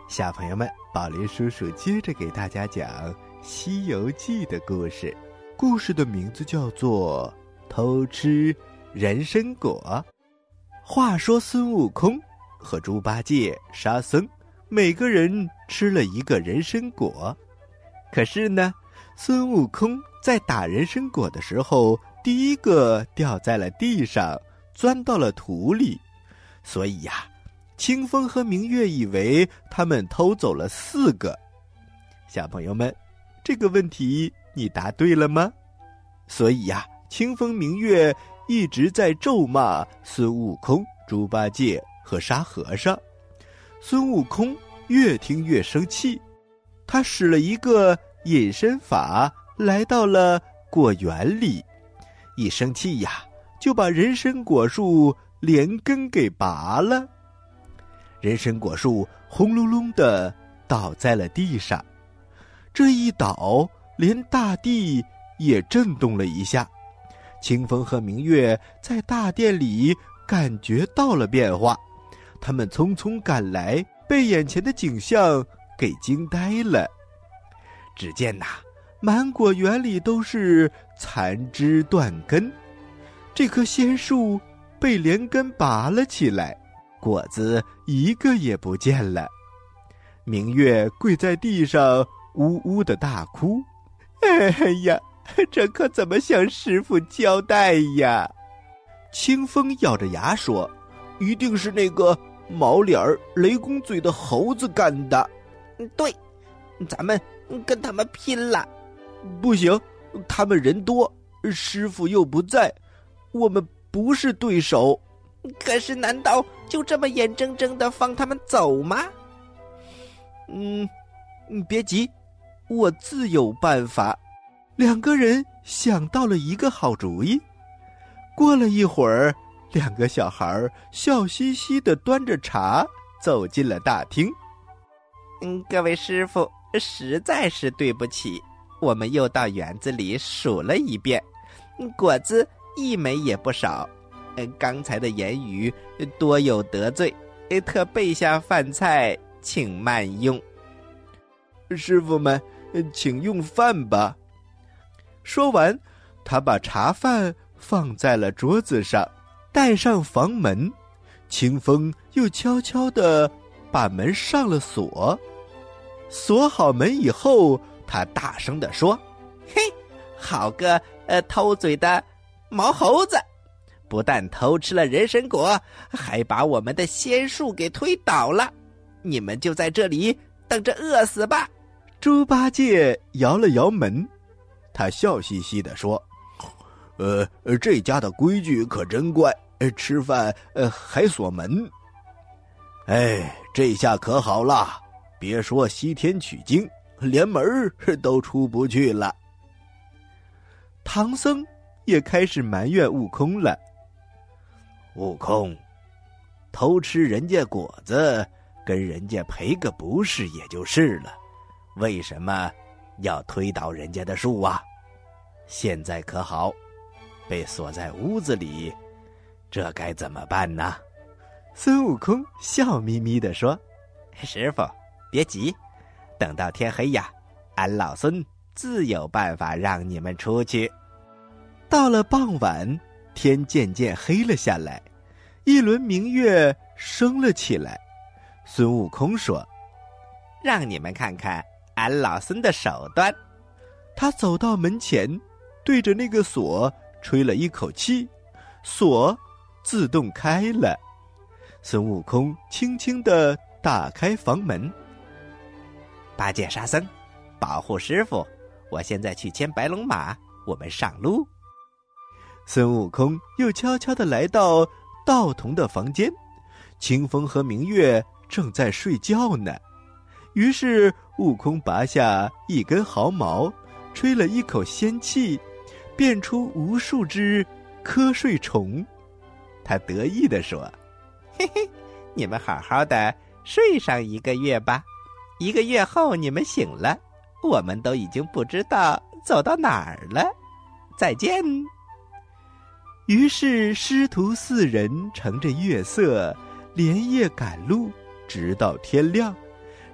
小朋友们，宝林叔叔接着给大家讲《西游记》的故事。故事的名字叫做偷吃人参果。话说孙悟空和猪八戒、沙僧每个人吃了一个人参果，可是呢，孙悟空在打人参果的时候，第一个掉在了地上，钻到了土里，所以呀，清风和明月以为他们偷走了4个。小朋友们，这个问题你答对了吗？所以呀，清风明月一直在咒骂孙悟空、猪八戒和沙和尚。孙悟空越听越生气，他使了一个隐身法，来到了果园里，一生气呀，就把人参果树连根给拔了。人参果树轰隆隆地倒在了地上，这一倒，连大地也震动了一下。清风和明月在大殿里感觉到了变化，他们匆匆赶来，被眼前的景象给惊呆了。只见满果园里都是残枝断根，这棵仙树被连根拔了起来，果子一个也不见了。明月跪在地上呜呜的大哭，哎呀，这可怎么向师父交代呀？清风咬着牙说，一定是那个毛脸雷公嘴的猴子干的。 对，咱们跟他们拼了。 不行，他们人多，师父又不在，我们不是对手。 可是难道就这么眼睁睁地放他们走吗？ 别急，我自有办法。2个人想到了一个好主意。过了一会儿，2个小孩笑嘻嘻地端着茶走进了大厅。 各位师傅，实在是对不起，我们又到园子里数了一遍，果子一枚也不少。刚才的言语多有得罪，特备下饭菜，请慢用。 师傅们，请用饭吧。说完，他把茶饭放在了桌子上，带上房门。清风又悄悄地把门上了锁。锁好门以后，他大声地说： 嘿，好个偷嘴的毛猴子，不但偷吃了人参果，还把我们的仙树给推倒了，你们就在这里等着饿死吧。 猪八戒摇了摇门，他笑嘻嘻地说：这家的规矩可真怪，吃饭还锁门。这下可好了，别说西天取经，连门都出不去了。唐僧也开始埋怨悟空了。悟空，偷吃人家果子，跟人家赔个不是也就是了，为什么要推倒人家的树啊？现在可好，被锁在屋子里，这该怎么办呢？孙悟空笑眯眯地说： 师傅，别急，等到天黑呀，俺老孙自有办法让你们出去。 到了傍晚，天渐渐黑了下来，一轮明月升了起来。孙悟空说： 让你们看看俺老孙的手段。 他走到门前，对着那个锁吹了一口气，锁自动开了。孙悟空轻轻地打开房门。 八戒、沙僧，保护师傅，我现在去牵白龙马，我们上路。 孙悟空又悄悄地来到道童的房间，清风和明月正在睡觉呢。于是悟空拔下一根毫毛，吹了一口仙气，变出无数只瞌睡虫。他得意地说： 嘿嘿，你们好好的睡上1个月吧，1个月后你们醒了，我们都已经不知道走到哪儿了。再见。 于是师徒4人乘着月色连夜赶路，直到天亮，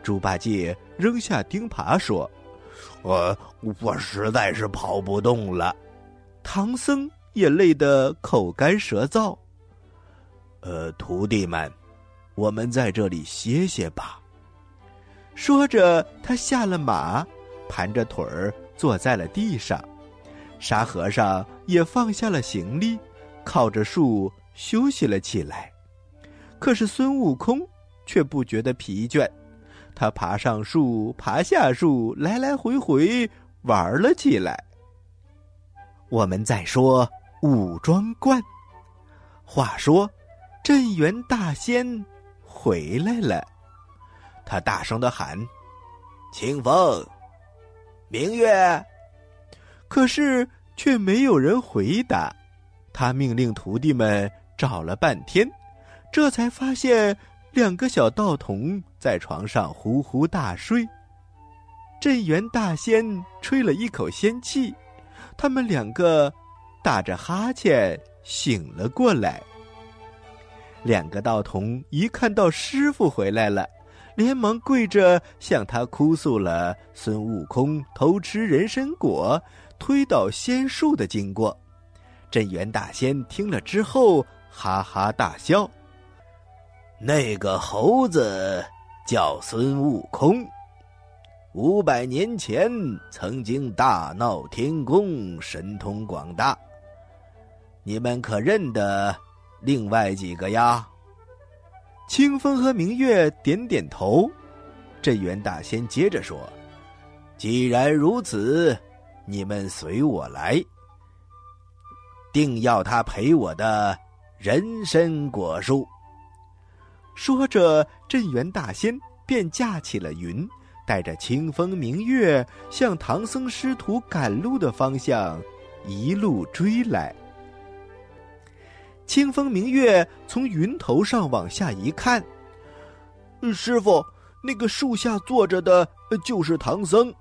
猪八戒扔下钉耙说：“我实在是跑不动了。”唐僧也累得口干舌燥。徒弟们，我们在这里歇歇吧。说着，他下了马，盘着腿儿坐在了地上。沙和尚也放下了行李，靠着树休息了起来。可是孙悟空却不觉得疲倦，他爬上树，爬下树，来来回回玩了起来。我们再说武装观。话说，镇元大仙回来了，他大声地喊：“清风，明月！”可是却没有人回答。他命令徒弟们找了半天，这才发现2个小道童在床上呼呼大睡。镇元大仙吹了一口仙气，他们2个打着哈欠醒了过来。2个道童一看到师傅回来了，连忙跪着向他哭诉了孙悟空偷吃人参果推倒仙树的经过。镇元大仙听了之后哈哈大笑：“那个猴子叫孙悟空，500年前曾经大闹天宫，神通广大。你们可认得另外几个呀？”清风和明月点点头。镇元大仙接着说：“既然如此，你们随我来，定要他赔我的人参果树。”说着，镇元大仙便驾起了云，带着清风明月向唐僧师徒赶路的方向一路追来。清风明月从云头上往下一看，师傅，那个树下坐着的就是唐僧。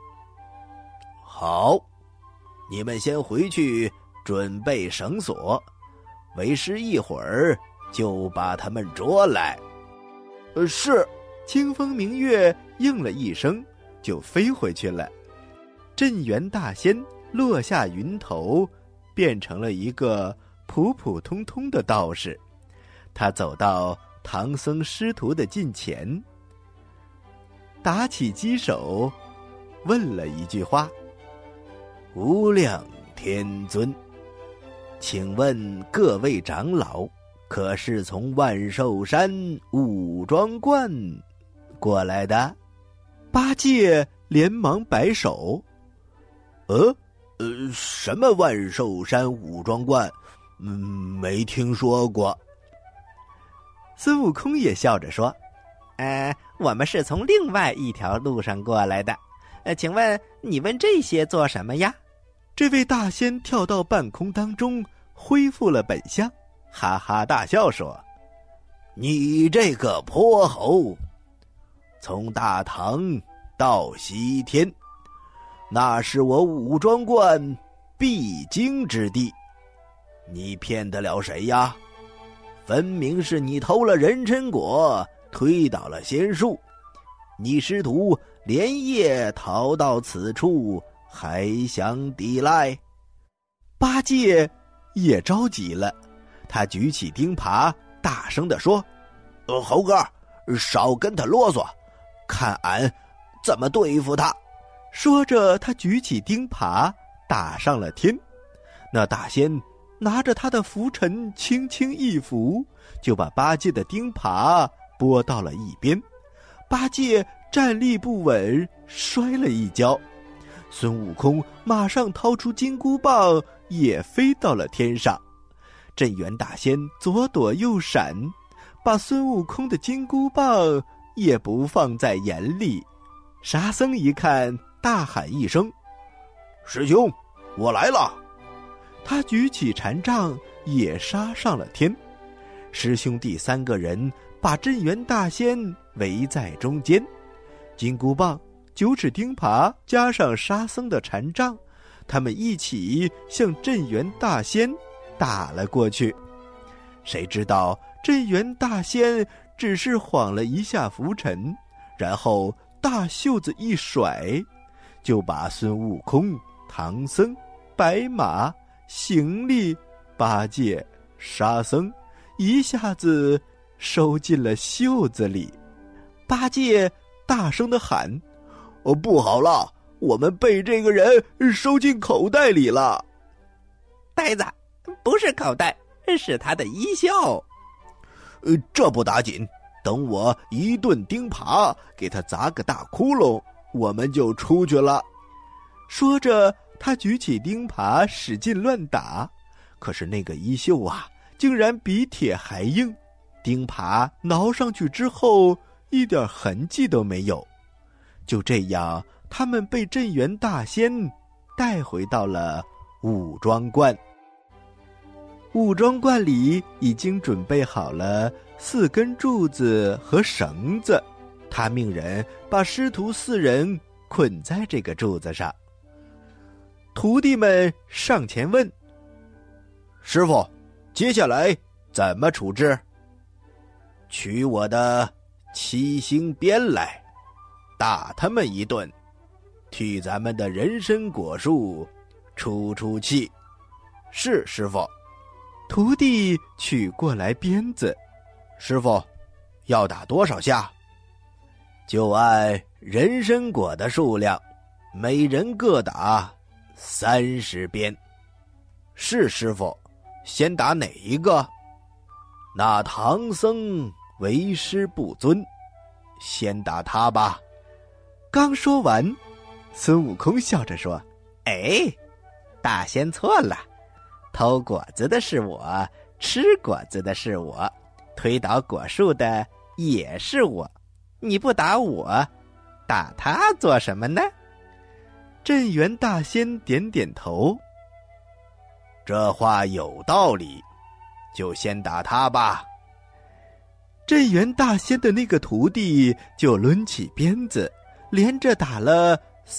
好，你们先回去准备绳索，为时一会儿就把他们捉来。是。清风明月应了一声，就飞回去了。镇元大仙落下云头，变成了一个普普通通的道士。他走到唐僧师徒的近前，打起鸡手，问了一句话：“无量天尊，请问各位长老，可是从万寿山武装观过来的？”八戒连忙摆手：“什么万寿山武装观？没听说过。”孙悟空也笑着说：“我们是从另外一条路上过来的。请问你问这些做什么呀？”这位大仙跳到半空当中，恢复了本相，哈哈大笑说：“你这个泼猴！从大唐到西天，那是我武装观必经之地，你骗得了谁呀？分明是你偷了人参果，推倒了仙树，你师徒连夜逃到此处，还想抵赖？”八戒也着急了，他举起钉耙，大声地说：“猴哥，少跟他啰嗦，看俺怎么对付他。”说着，他举起钉耙，打上了天。那大仙拿着他的拂尘，轻轻一拂，就把八戒的钉耙拨到了一边。八戒站立不稳，摔了一跤。孙悟空马上掏出金箍棒，也飞到了天上。镇元大仙左躲右闪，把孙悟空的金箍棒也不放在眼里。沙僧一看，大喊一声：“师兄，我来了！”他举起禅杖，也杀上了天。师兄弟3个人把镇元大仙围在中间，金箍棒、9齿钉耙加上沙僧的禅杖，他们一起向镇元大仙打了过去。谁知道镇元大仙只是晃了一下拂尘， 然后大袖子一甩，就把孙悟空、唐僧、白马、行李、八戒、沙僧一下子收进了袖子里。八戒大声地喊：“不好了，我们被这个人收进口袋里了！” 呆子，不是口袋，是他的衣袖。 这不打紧，等我一顿钉耙，给他砸个大窟窿，我们就出去了。说着，他举起钉耙使劲乱打，可是那个衣袖啊，竟然比铁还硬，钉耙挠上去之后，一点痕迹都没有。就这样，他们被镇元大仙带回到了武装观。武装观里已经准备好了4根柱子和绳子，他命人把师徒4人捆在这个柱子上。徒弟们上前问：“师傅，接下来怎么处置？”“取我的7星鞭来，打他们一顿，替咱们的人参果树出出气。”“是，师傅。”徒弟取过来鞭子。“师傅，要打多少下？”“就按人参果的数量，每人各打30鞭。”“是，师傅。先打哪一个？”“那唐僧为师不尊，先打他吧。”刚说完，孙悟空笑着说：“ 哎，大仙错了，偷果子的是我，吃果子的是我，推倒果树的也是我，你不打我，打他做什么呢？” 镇元大仙点点头：“这话有道理，就先打他吧。”镇元大仙的那个徒弟就抡起鞭子，连着打了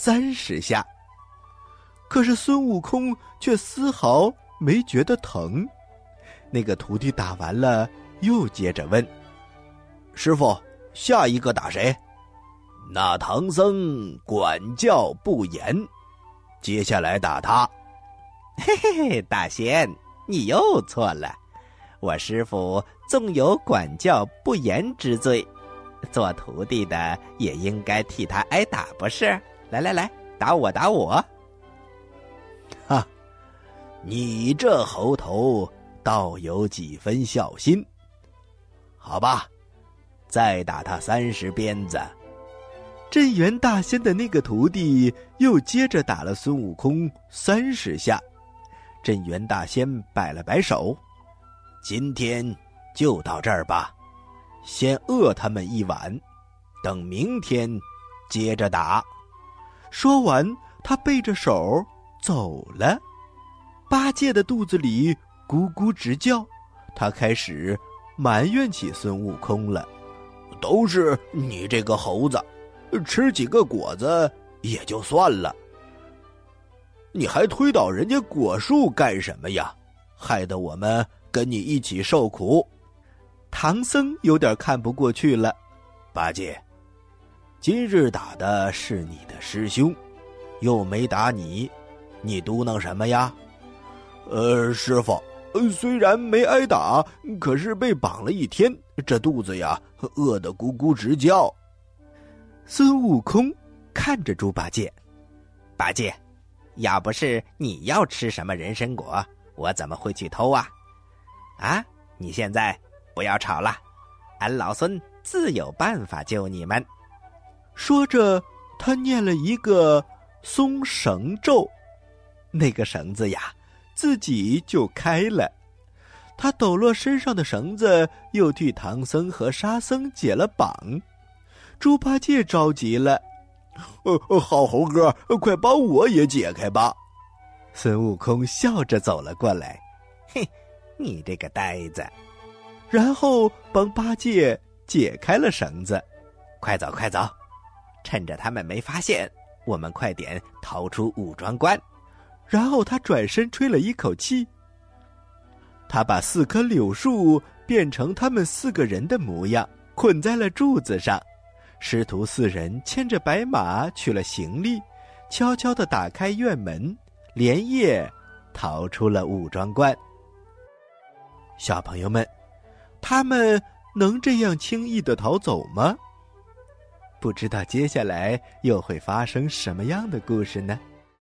30下。可是孙悟空却丝毫没觉得疼。那个徒弟打完了，又接着问：“师傅，下一个打谁？”“那唐僧管教不严，接下来打他。”“ 嘿嘿嘿，大仙，你又错了。我师父纵有管教不严之罪，做徒弟的也应该替他挨打，不是？来来来，打我打我！”“ 哈，你这猴头倒有几分孝心。好吧，再打他30鞭子。”镇元大仙的那个徒弟又接着打了孙悟空30下。镇元大仙摆了摆手：“今天就到这儿吧，先饿他们一晚，等明天接着打。”说完，他背着手走了。八戒的肚子里咕咕直叫，他开始埋怨起孙悟空了：“都是你这个猴子，吃几个果子也就算了，你还推倒人家果树干什么呀？害得我们跟你一起受苦。”唐僧有点看不过去了：“八戒，今日打的是你的师兄，又没打你，你嘟囔什么呀？”“师傅，虽然没挨打，可是被绑了一天，这肚子呀，饿得咕咕直叫。”孙悟空看着猪八戒：“ 八戒，要不是你要吃什么人参果，我怎么会去偷啊？啊，你现在不要吵了，俺老孙自有办法救你们。” 说着，他念了一个松绳咒，那个绳子呀，自己就开了。他抖落身上的绳子，又替唐僧和沙僧解了绑。猪八戒着急了：“好猴哥，快帮我也解开吧！”孙悟空笑着走了过来：“ 嘿，你这个呆子！” 然后帮八戒解开了绳子。 “快走快走，趁着他们没发现，我们快点逃出武装观。” 然后他转身吹了一口气，他把4棵柳树变成他们4个人的模样，捆在了柱子上， 师徒4人牵着白马取了行李，悄悄地打开院门，连夜逃出了武装关。小朋友们，他们能这样轻易地逃走吗？不知道接下来又会发生什么样的故事呢？